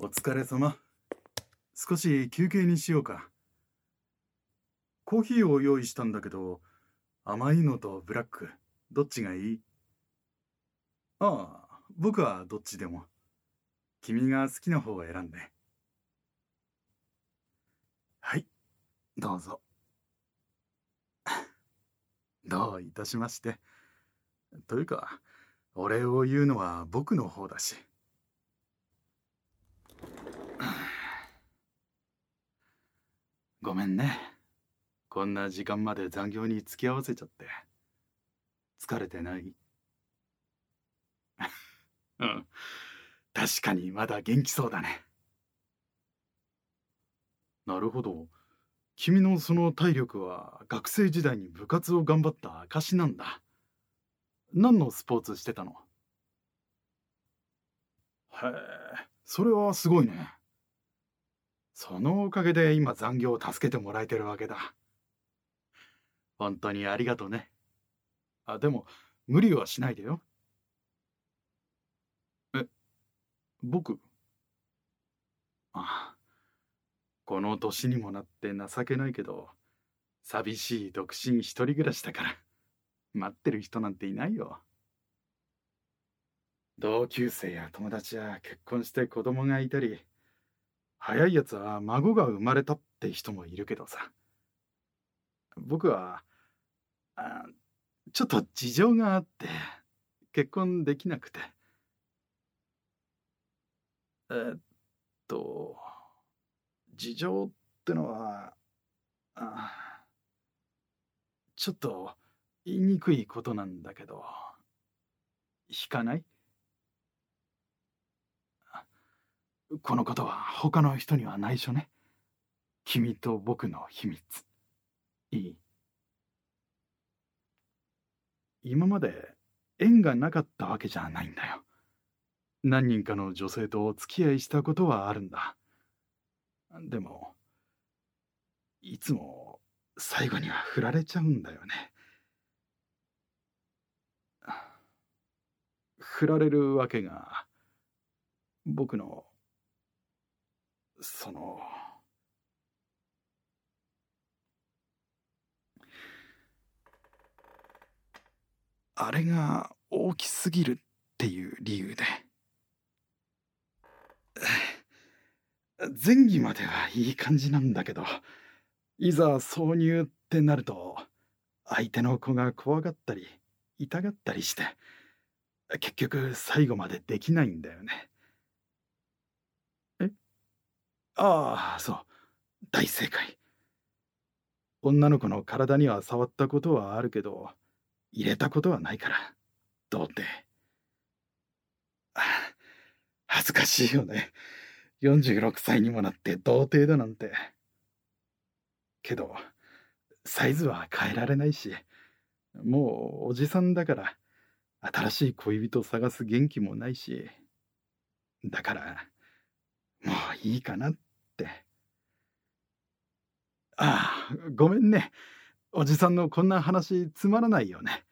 お疲れ様。少し休憩にしようか。コーヒーを用意したんだけど、甘いのとブラック、どっちがいい？ああ、僕はどっちでも。君が好きな方を選んで。はい、どうぞ。どういたしまして。というか、お礼を言うのは僕の方だし。ごめんね。こんな時間まで残業に付き合わせちゃって。疲れてない？うん。確かにまだ元気そうだね。なるほど。君のその体力は学生時代に部活を頑張った証なんだ。何のスポーツしてたの？へえ、それはすごいね。そのおかげで今残業を助けてもらえてるわけだ。本当にありがとね。あ、でも、無理はしないでよ。え、僕？あ、この年にもなって情けないけど、寂しい独身一人暮らしだから、待ってる人なんていないよ。同級生や友達は結婚して子供がいたり、早いやつは孫が生まれたって人もいるけどさ。僕は、あ、ちょっと事情があって、結婚できなくて。えーっと、事情ってのは、あ、ちょっと言いにくいことなんだけど、引かない？このことは他の人には内緒ね。君と僕の秘密。いい？今まで縁がなかったわけじゃないんだよ。何人かの女性とお付き合いしたことはあるんだ。でも、いつも最後には振られちゃうんだよね。振られるわけが、僕の、その、あれが大きすぎるっていう理由で。前儀まではいい感じなんだけど、いざ挿入ってなると、相手の子が怖がったり、痛がったりして、結局最後までできないんだよね。え、ああ、そう。大正解。女の子の体には触ったことはあるけど、入れたことはないから。童貞。あ、恥ずかしいよね。46歳にもなって童貞だなんて。けど、サイズは変えられないし、もうおじさんだから、新しい恋人探す元気もないし、だから、もういいかなって。ああ、ごめんね。おじさんのこんな話つまらないよね。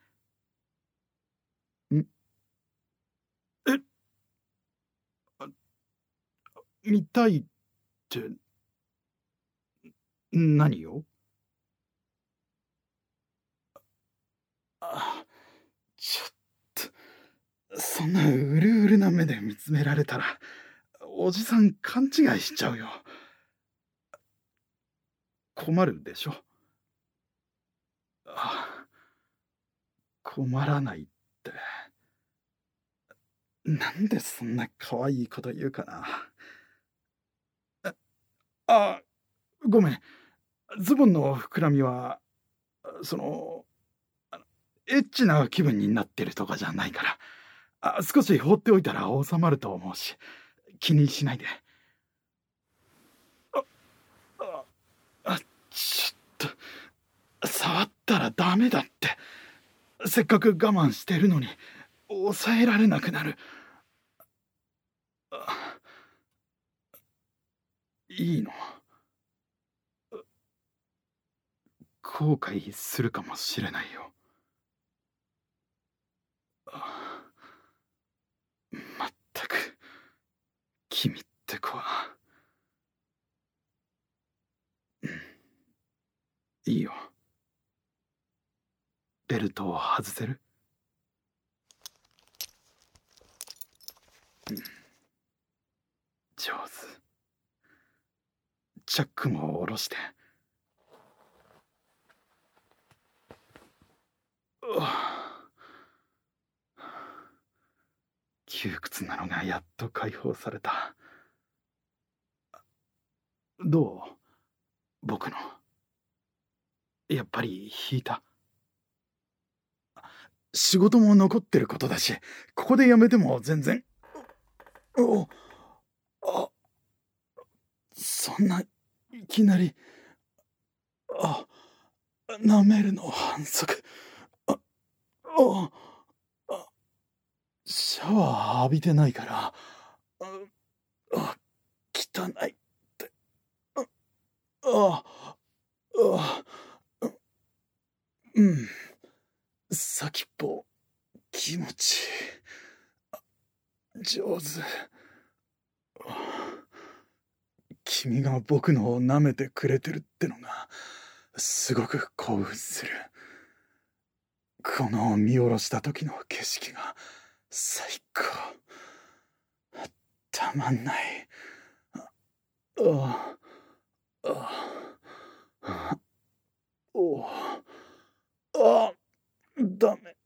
ん、え、あ、見たいって何を？あ、ちょっと、そんなうるうるな目で見つめられたら、おじさん勘違いしちゃうよ。困るでしょ。あ、困らないって。なんでそんな可愛いこと言うかな。あ、ごめん。ズボンの膨らみは、その、あのエッチな気分になってるとかじゃないから。少し放っておいたら収まると思うし、気にしないで。あ、ちょっと、触ったらダメだって。せっかく我慢してるのに、抑えられなくなる。あ、いいの？後悔するかもしれないよ。まったく、君って子は。 ルトを外せる？上手。チャックも下ろして。窮屈なのがやっと解放された。どう？僕の。やっぱり引いた？仕事も残ってることだし、ここでやめても全然。あ、そんないきなり。舐めるの反則。シャワー浴びてないから。汚いって。先っぽ気持ちいい。上手。君が僕のを舐めてくれてるってのがすごく興奮する。この見下ろした時の景色が最高。たまんない。ダメ。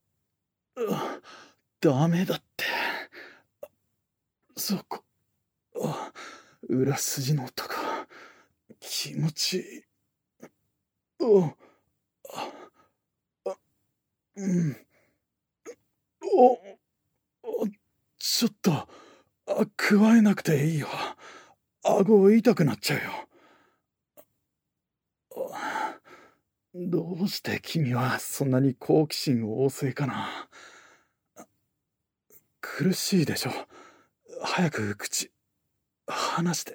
ダメだって。そこ。裏筋の音が気持ちいい。ちょっと加えなくていいよ。顎痛くなっちゃうよ。どうして君はそんなに好奇心旺盛かな。苦しいでしょ。早く口離して。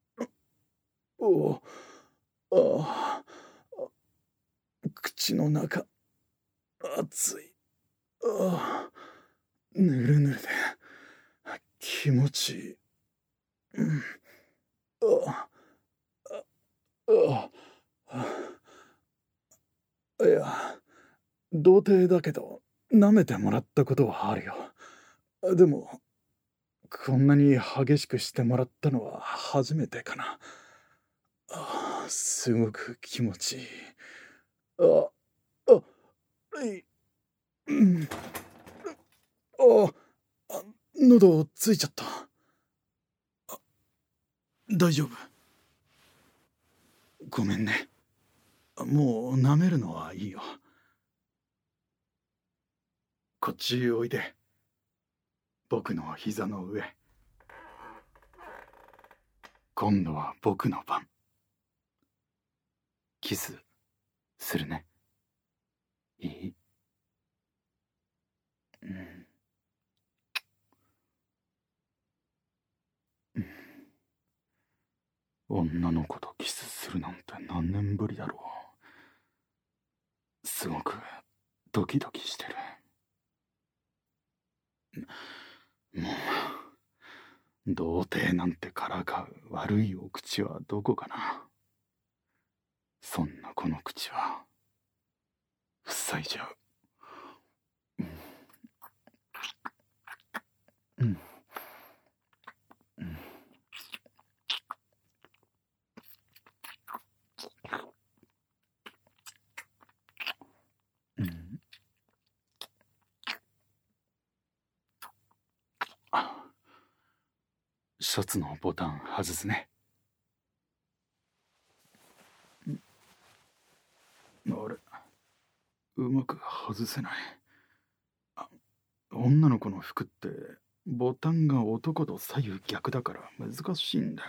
口の中熱い。ぬるぬるで気持ちいい。いや、童貞だけど舐めてもらったことはあるよ。でもこんなに激しくしてもらったのは初めてかな。すごく気持ちいい。喉ついちゃった。大丈夫？ごめんね。もう舐めるのはいいよ。こっちおいで。僕の膝の上。今度は僕の番。キスするね。いい？女の子とキスするなんて何年ぶりだろう。すごくドキドキしてる。もう童貞なんてからかう悪いお口はどこかな。そんなこの口は塞いじゃう。シャツのボタン外すね。あれ、うまく外せない。女の子の服ってボタンが男と左右逆だから難しいんだよ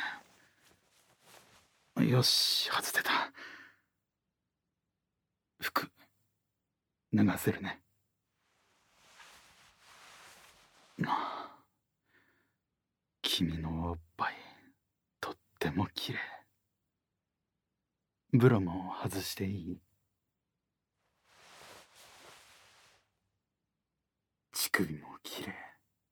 ね。よし、外せた。服脱がせるね。君のおっぱいとっても綺麗。ブラも外していい？乳首も綺麗。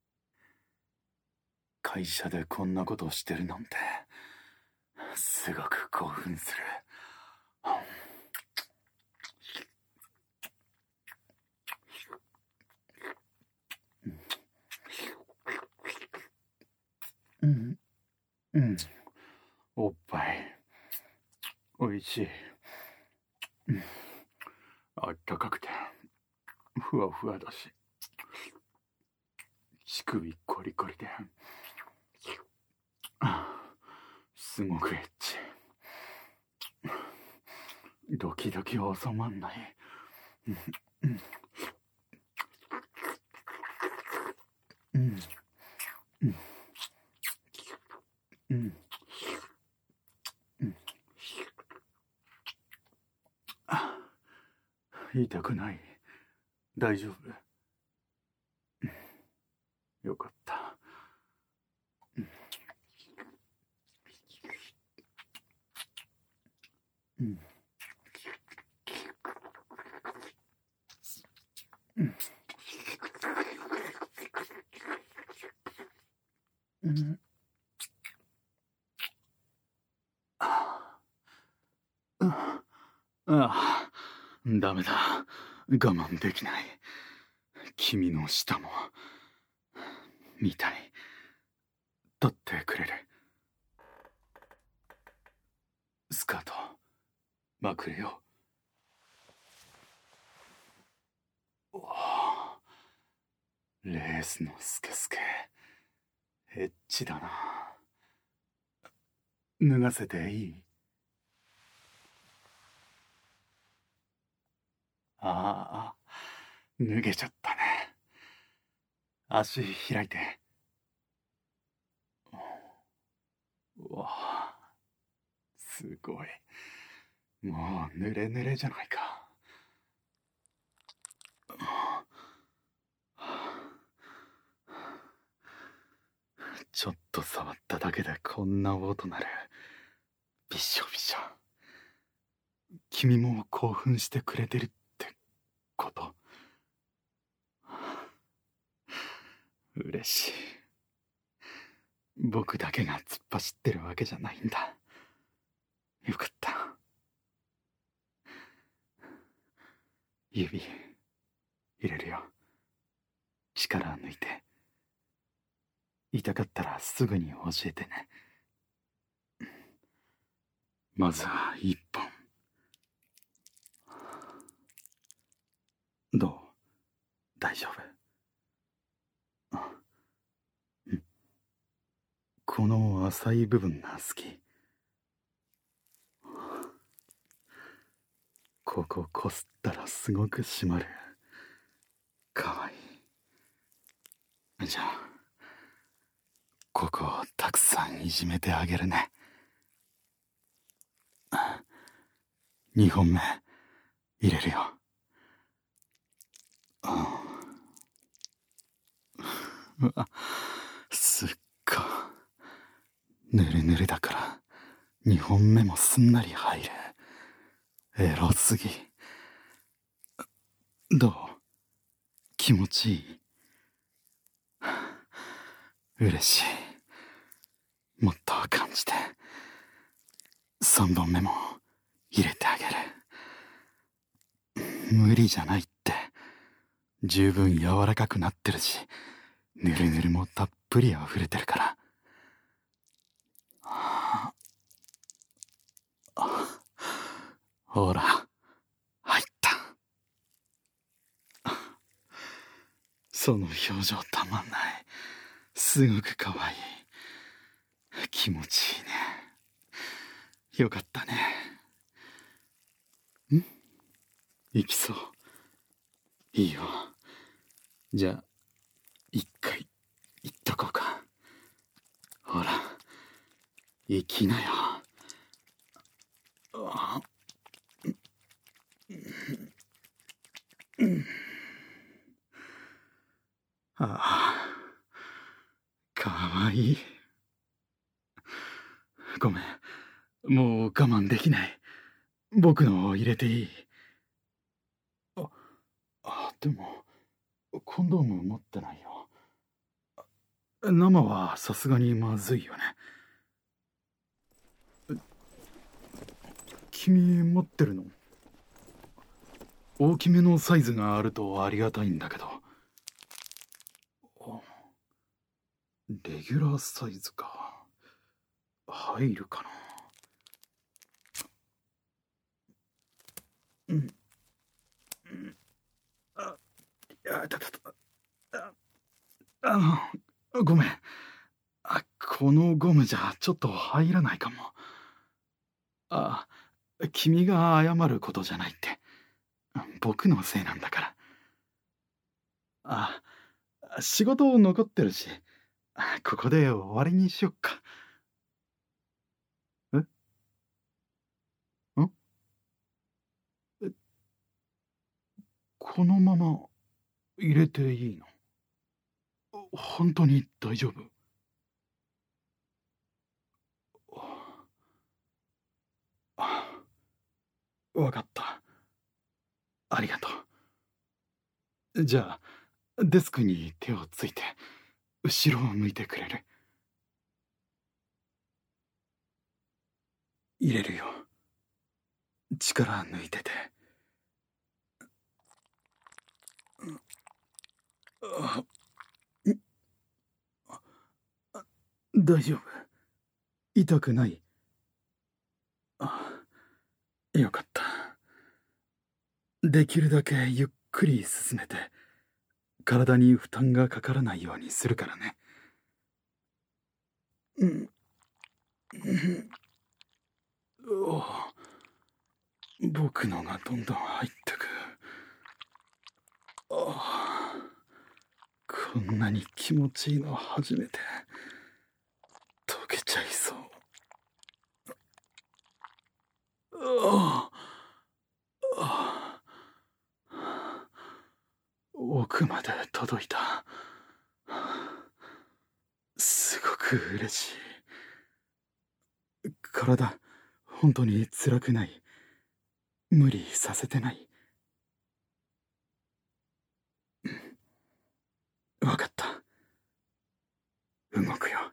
会社でこんなことしてるなんてすごく興奮する。 うん。おっぱい、おいしい。うん。あったかくて、ふわふわだし、乳首コリコリで、すごくエッチ。ドキドキ収まんない。うんうんうんうんうん。痛くない。大丈夫。よかった。うんうんうんあああ、ダメだ。我慢できない。君の舌も見たい。取ってくれる？スカートまくれよ。おお、レースのスケスケ、エッチだな。脱がせていい？ああ、脱げちゃったね。足開いて。うわ、すごい。もう濡れ濡れじゃないか。ちょっと触っただけでこんな音なる。びしょびしょ。君も興奮してくれてるってこと？嬉しい。僕だけが突っ走ってるわけじゃないんだ。よかった。指入れるよ。力抜いて。痛かったらすぐに教えてね。まずは一本。どう？大丈夫？うん。この浅い部分が好き。こここすったらすごく締まる。かわいい。じゃあ、ここをたくさんいじめてあげるね。2本目入れるよ。うわ、すっご。ぬるぬるだから2本目もすんなり入る。エロすぎ。どう？気持ちいい？嬉しい。もっと感じて。3本目も入れてあげる。無理じゃないって。十分柔らかくなってるし、ぬるぬるもたっぷり溢れてるから。ほら、入った。その表情たまんない。すごくかわいい。気持ちいいね。よかったね。行きそう？いいよ。じゃあ、一回行っとこうか。ほら、行きなよ。ああ、かわいい。ごめん、もう我慢できない。僕のを入れていい？でも、コンドーム持ってないよ。生はさすがにまずいよね。君持ってるの？大きめのサイズがあるとありがたいんだけど。レギュラーサイズか。 入るかな。うん。うん。あ、あ、ごめん。このゴムじゃちょっと入らないかも。あ、君が謝ることじゃないって。僕のせいなんだから。あ、仕事残ってるし、ここで終わりにしよっか。えんえ、このまま入れていいの？本当に大丈夫？あ、わかった。ありがとう。じゃあ、デスクに手をついて、後ろを向いてくれる？入れるよ。力抜いてて。あ、大丈夫？痛くない？あ、よかった。できるだけゆっくり進めて、体に負担がかからないようにするからね。うん。お、僕のがどんどん入ってく。ああ、こんなに気持ちいいの初めて。溶けちゃいそう。ああ、奥まで届いた。すごく嬉しい。体、本当に辛くない？無理させてない？わかった。動くよ。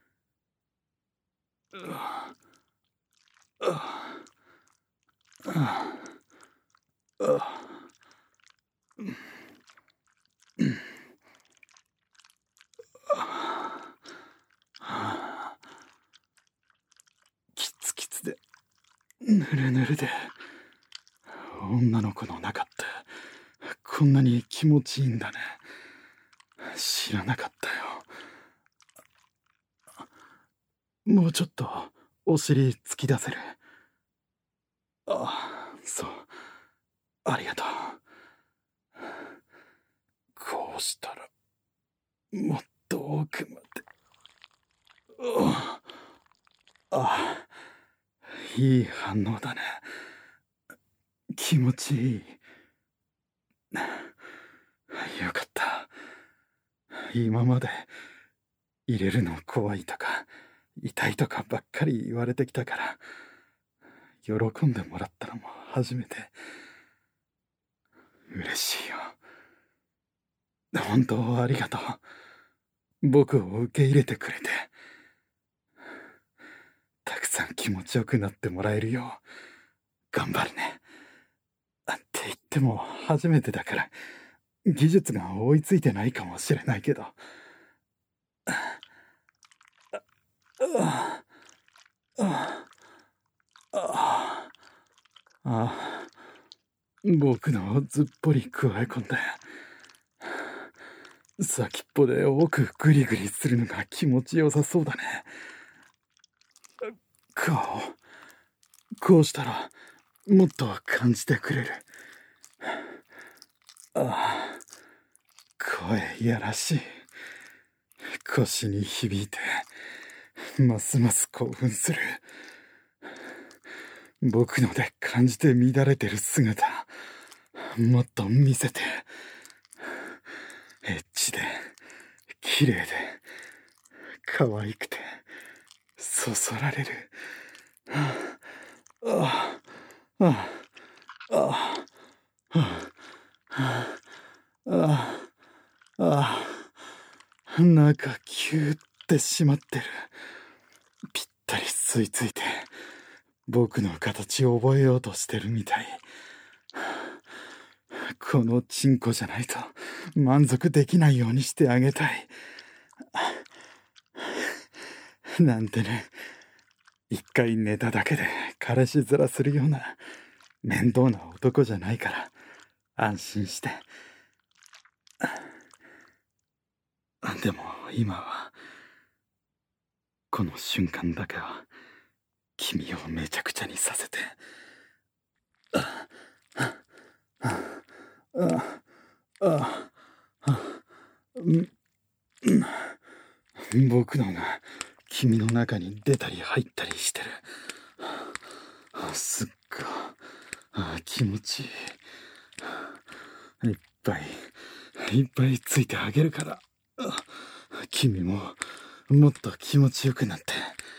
ああ、ああ、ああ、キツキツで、ぬるぬるで、女の子の中ってこんなに気持ちいいんだね。知らなかったよ。もうちょっとお尻突き出せる？ああ、そう。ありがとう。こうしたら、もっと奥まで。ああ、いい反応だね。気持ちいい。よかった。今まで入れるの怖いとか、痛いとかばっかり言われてきたから、喜んでもらったのも初めて。嬉しいよ。本当ありがとう。僕を受け入れてくれて。たくさん気持ちよくなってもらえるよう、頑張るね。って言っても初めてだから、技術が追いついてないかもしれないけど。ああ、ああ、僕のずっぽり加え込んで、先っぽで奥グリグリするのが気持ちよさそうだね。こうしたらもっと感じてくれる。ああ、声いやらしい。腰に響いて、ますます興奮する。僕ので感じて乱れてる姿、もっと見せて。エッチで、綺麗で、可愛くて、そそられる。ああ、ああ、ああ、ああ、ああ、中キューってしまってる。ぴったり吸い付いて、僕の形を覚えようとしてるみたい。このチンコじゃないと満足できないようにしてあげたい。なんてね、 一回寝ただけで彼氏面するような面倒な男じゃないから安心して。でも今はこの瞬間だけは君をめちゃくちゃにさせて。僕のが君の中に出たり入ったりしてる。すっごい気持ちいい。いっぱいついてあげるから、君ももっと気持ちよくなって。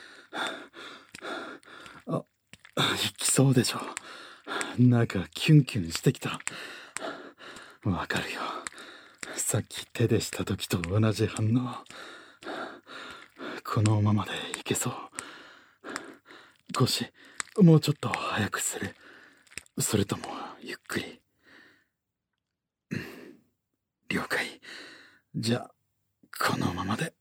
行きそうでしょ。なんかキュンキュンしてきた。わかるよ。さっき手でした時と同じ反応。このままでいけそう。腰もうちょっと早くする？それともゆっくり？了解。じゃあこのままで。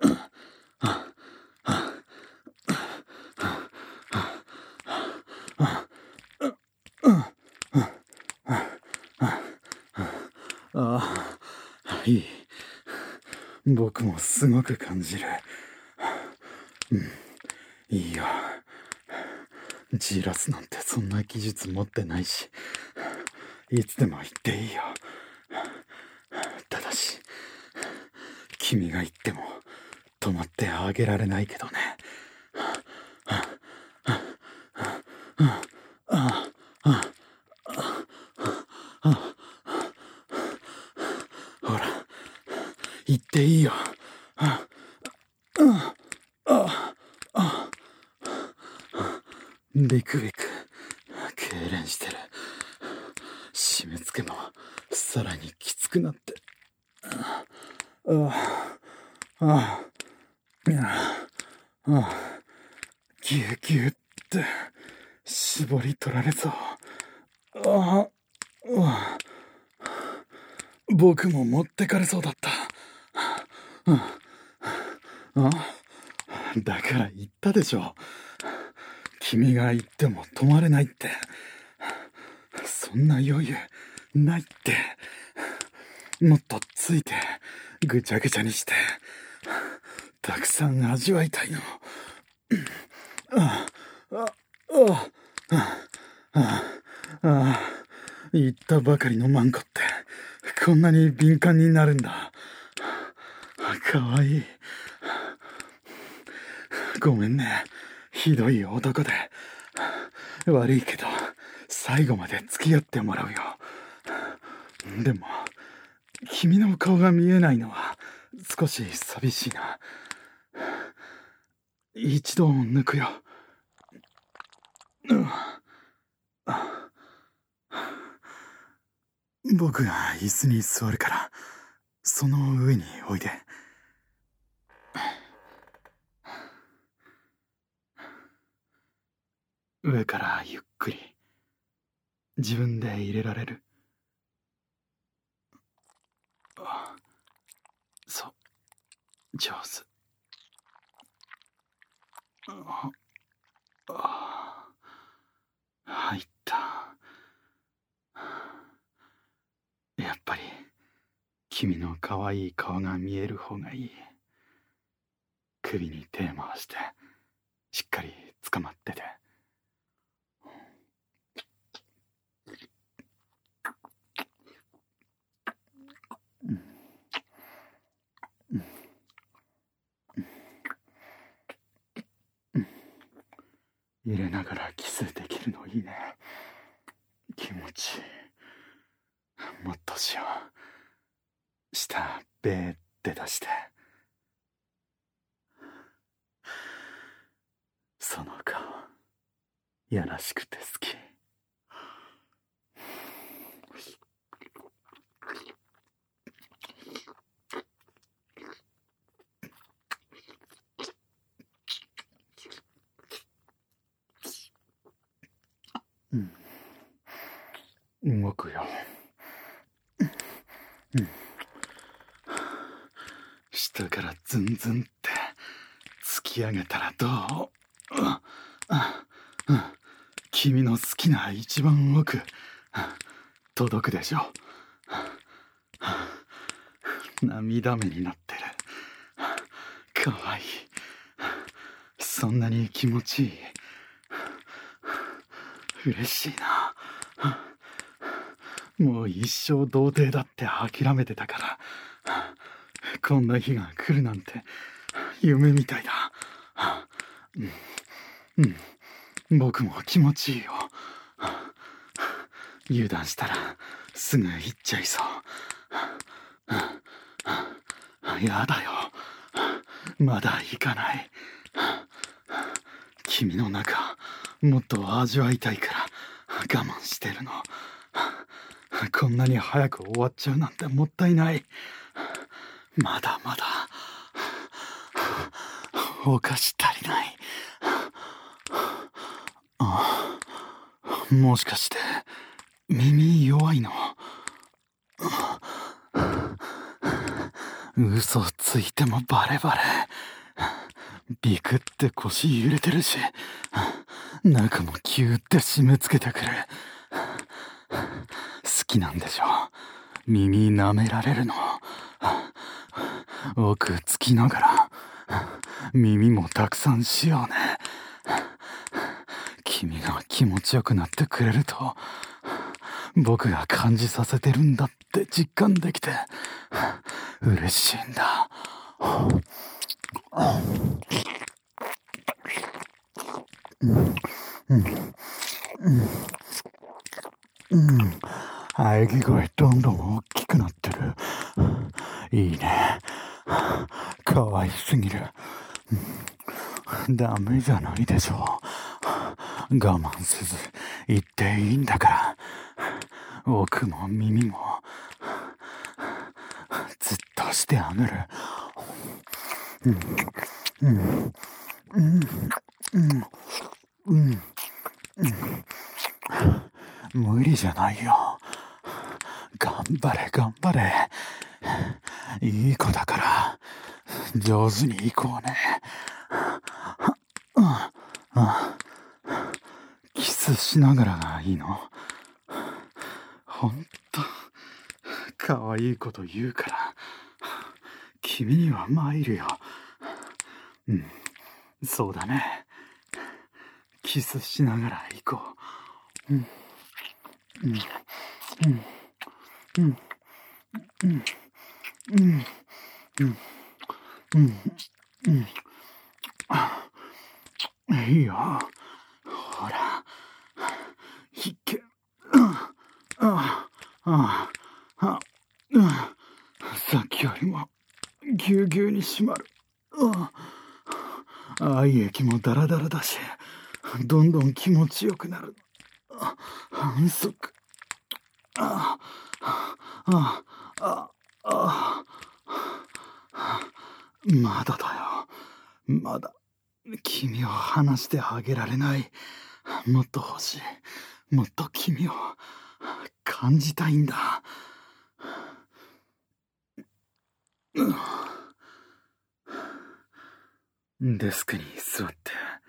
いい。僕もすごく感じる。いいよ。じらすなんてそんな技術持ってないし、いつでも言っていいよ。ただし君が言っても止まってあげられないけどね。ほら言っていいよ。ビクビク痙攣してる。締め付けもさらにきつくなって。ぎゅうぎゅうって絞り取られそう。僕も持ってかれそうだった。だから言ったでしょ。君が言っても止まれないって。そんな余裕ないって。もっとついてぐちゃぐちゃにしてたくさん味わいたいの。言ったばかりのマンコってこんなに敏感になるんだ。かわいい。ごめんね、ひどい男で。悪いけど最後まで付き合ってもらうよ。でも君の顔が見えないのは少し寂しいな。一度抜くよ。僕が椅子に座るからその上においで。上からゆっくり自分で入れられる？そう、上手。入った。やっぱり君の可愛い顔が見える方がいい。首に手回してしっかり捕まってて。入れながらキスできるのいいね。気持ちいい。もっとしよう。舌べーって出して。その顔やらしくて好き。動くよ。下からズンズンって突き上げたらどう？ 君の好きな一番奥、届くでしょ。涙目になってる。かわいい。そんなに気持ちいい。嬉しいな。もう一生童貞だって諦めてたから、こんな日が来るなんて夢みたいだ。僕も気持ちいいよ。油断したらすぐ行っちゃいそう。やだよ。まだ行かない。君の中もっと味わいたいから我慢してるの。こんなに早く終わっちゃうなんてもったいない。まだまだお菓子足りない。もしかして耳弱いの？嘘ついてもバレバレ。ビクって腰揺れてるし、中もキューって締め付けてくる。好きなんでしょ。耳舐められるの。奥つきながら耳もたくさんしようね。君が気持ちよくなってくれると僕が感じさせてるんだって実感できて嬉しいんだ。喘ぎ声どんどん大きくなってる。いいね。かわいすぎる。ダメじゃないでしょう。我慢せず言っていいんだから。奥も耳もずっとしてあげる。無理じゃないよ。頑張れ頑張れ。いい子だから上手に行こうね。キスしながらがいいの？ほんとかわいいこと言うから君には参るよ。そうだね。キスしながら行こう。いいよ。ほら。いけ。さっきよりもぎゅうぎゅうに締まる。愛液もダラダラだし、どんどん気持ちよくなる。反則。まだだよ。まだ君を離してあげられない。もっと欲しい。もっと君を感じたいんだ。デスクに座って、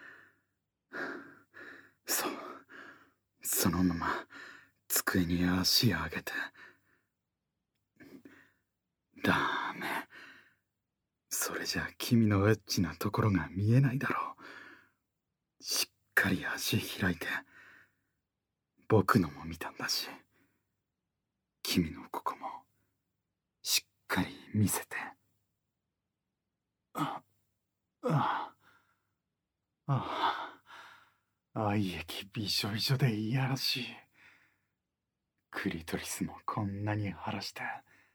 そのまま机に足上げて。ダメ。それじゃ君のエッチなところが見えないだろう。しっかり足開いて。僕のも見たんだし、君のここもしっかり見せて。愛液びしょびしょでいやらしい。クリトリスもこんなに腫らして。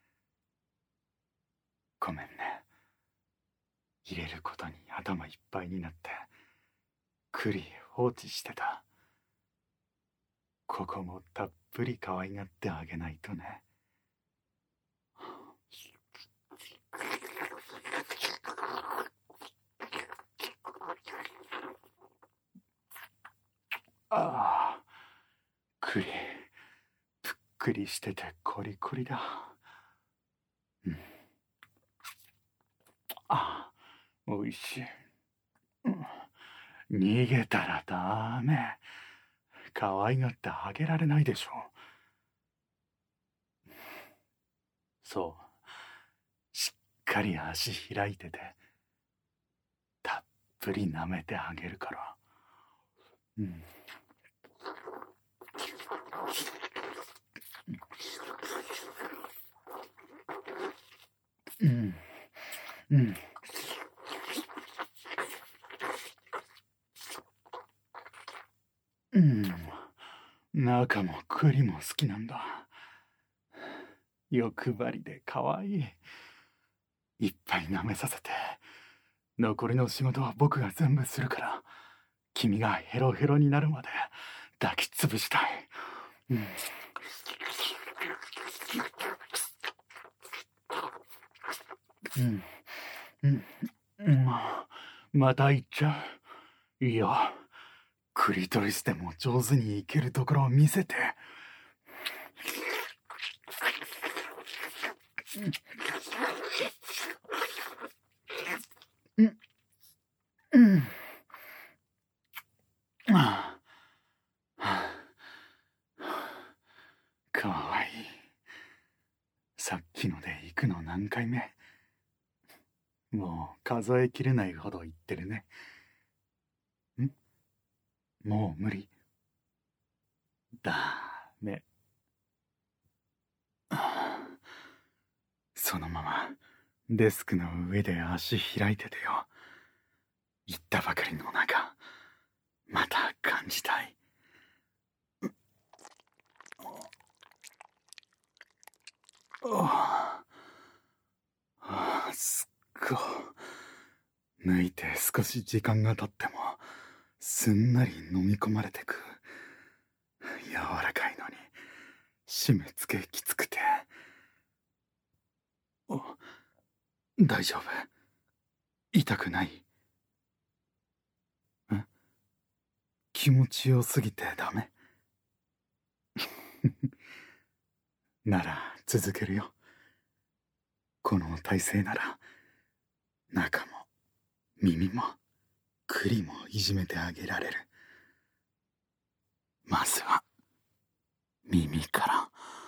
ごめんね。入れることに頭いっぱいになってクリ放置してた。ここもたっぷり可愛がってあげないとね。クリぷっくりしててコリコリだ。おいしい。逃げたらダメ。 可愛がってあげられないでしょう。そう、しっかり足開いてて、たっぷり舐めてあげるから。うん。うん。うん。うん。中も栗も好きなんだ。欲張りで可愛い。いっぱい舐めさせて。残りの仕事は僕が全部するから、君がヘロヘロになるまで抱きつぶしたい。うん。うん。うん。うん。また行っちゃう。いいよ。クリトリスでも上手にいけるところを見せて。うん。うん。かわいい。さっきので行くの何回目？もう数えきれないほど言ってるね。もう無理。だめ。そのままデスクの上で足開いててよ。言ったばかりの中、また感じたい。すっご。抜いて少し時間が経ってもすんなり飲み込まれてく。柔らかいのに締め付けきつくて。大丈夫？痛くない？気持ちよすぎてダメ？なら続けるよ。この体勢なら中も耳も栗もいじめてあげられる。まずは耳から。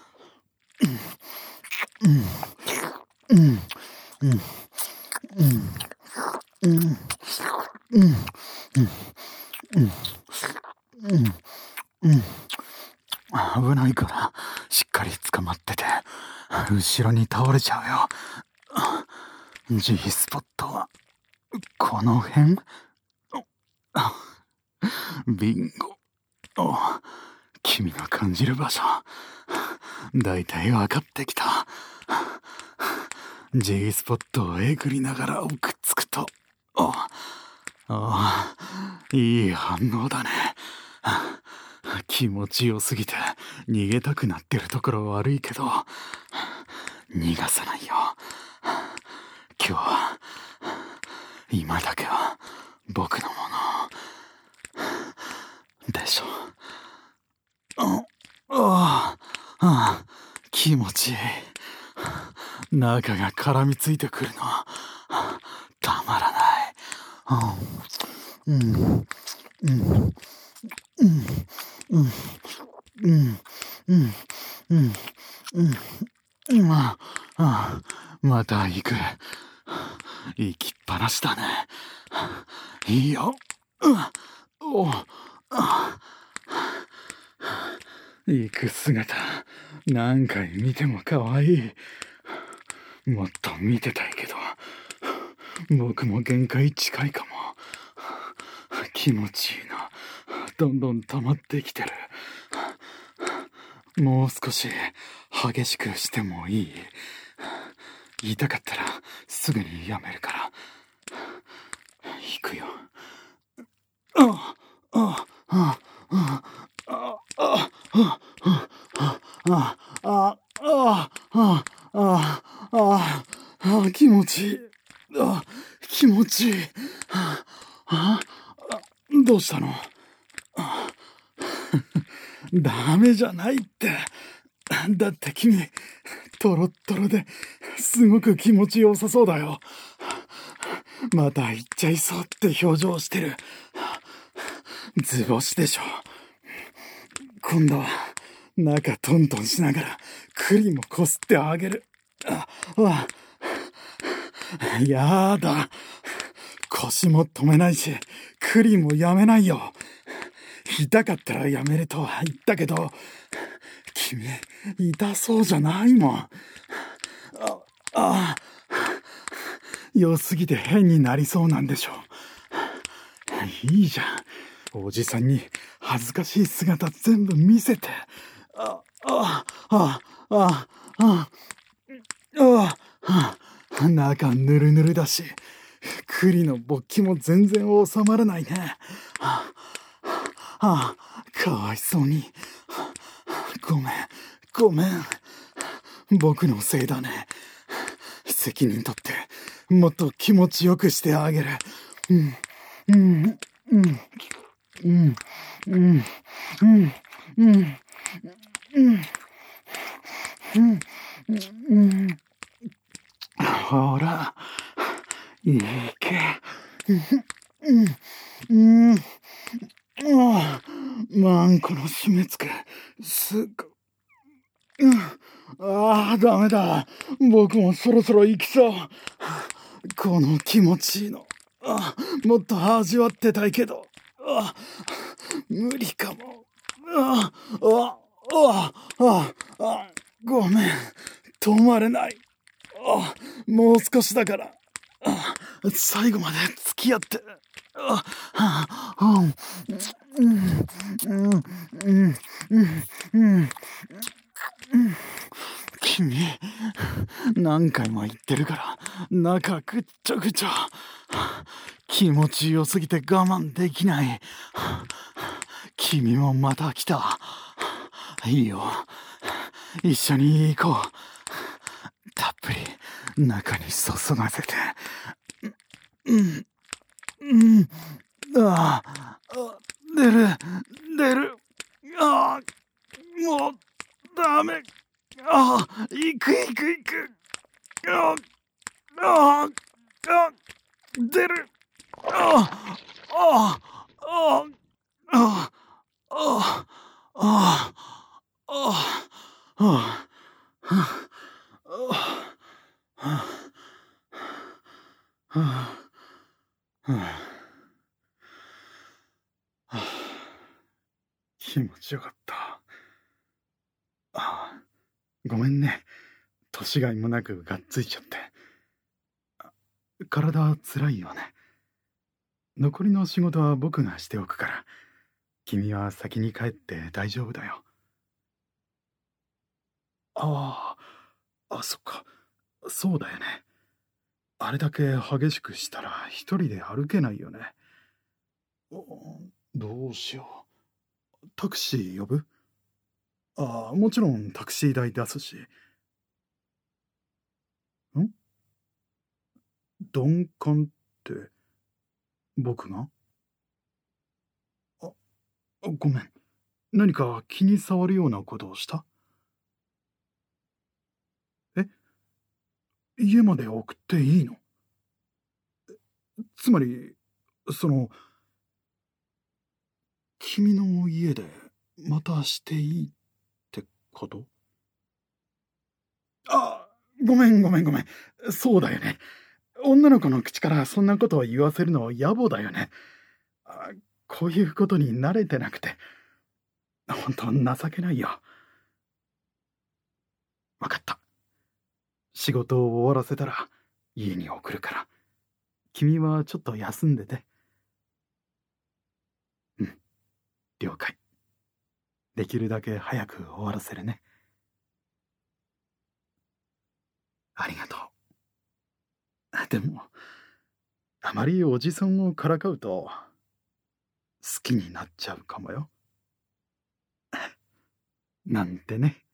危ないからしっかり捕まってて、後ろに倒れちゃうよ。G スポットはこの辺？ビンゴ。君の感じる場所、だいたい分かってきた。G スポットをえぐりながらくっつくと、いい反応だね。気持ちよすぎて逃げたくなってるところ悪いけど、逃がさないよ。今日は今だけは僕のものでしょ。気持ちいい。中が絡みついてくるのたまらない。また行く。行きっぱなしだね。いいよ。行く姿何回見ても可愛い。もっと見てたいけど、僕も限界近いかも。気持ちいいな。どんどん溜まってきてる。もう少し激しくしてもいい？痛かったらすぐにやめるから。行くよ。気持ちいい。気持ちいい。どうしたの？ダメじゃないって。だって君、トロットロですごく気持ちよさそうだよ。また行っちゃいそうって表情してる。図星でしょ。 今度は中トントンしながら栗もこすってあげる。やだ。腰も止めないし、栗もやめないよ。痛かったらやめるとは言ったけど、君、痛そうじゃないもん。良すぎて変になりそうなんでしょ。いいじゃん。おじさんに恥ずかしい姿全部見せて。中ぬるぬるだし、栗の勃起も全然収まらないね。かわいそうに。ごめん。僕のせいだね。責任取ってもっと気持ちよくしてあげる。ほら、いけ。マンコの締め付け、ダメだ。僕もそろそろ行きそう。この気持ちいいの。もっと味わってたいけど。無理かも。ごめん。止まれない。もう少しだから。最後まで付き合って。君、何回も言ってるから中ぐっちょぐちょ。気持ちよすぎて我慢できない。君もまた来た。いいよ、一緒に行こう。たっぷり中に注がせて。出る。もうダメ。行く。出る。気持ちよかった。ごめんね。年がいもなくがっついちゃって。体つらいよね。残りの仕事は僕がしておくから、君は先に帰って大丈夫だよ。そっか。そうだよね。あれだけ激しくしたら一人で歩けないよね。どうしよう。タクシー呼ぶ？もちろんタクシー代出すし。鈍感って僕が？ごめん。何か気に障るようなことをした？家まで送っていいの？つまり、君の家でまたしていいってこと？ごめん。そうだよね。女の子の口からそんなことを言わせるの野暮だよね。こういうことに慣れてなくて。本当情けないよ。わかった。仕事を終わらせたら家に送るから。君はちょっと休んでて。了解。できるだけ早く終わらせるね。ありがとう。でも、あまりおじさんをからかうと、好きになっちゃうかもよ。なんてね。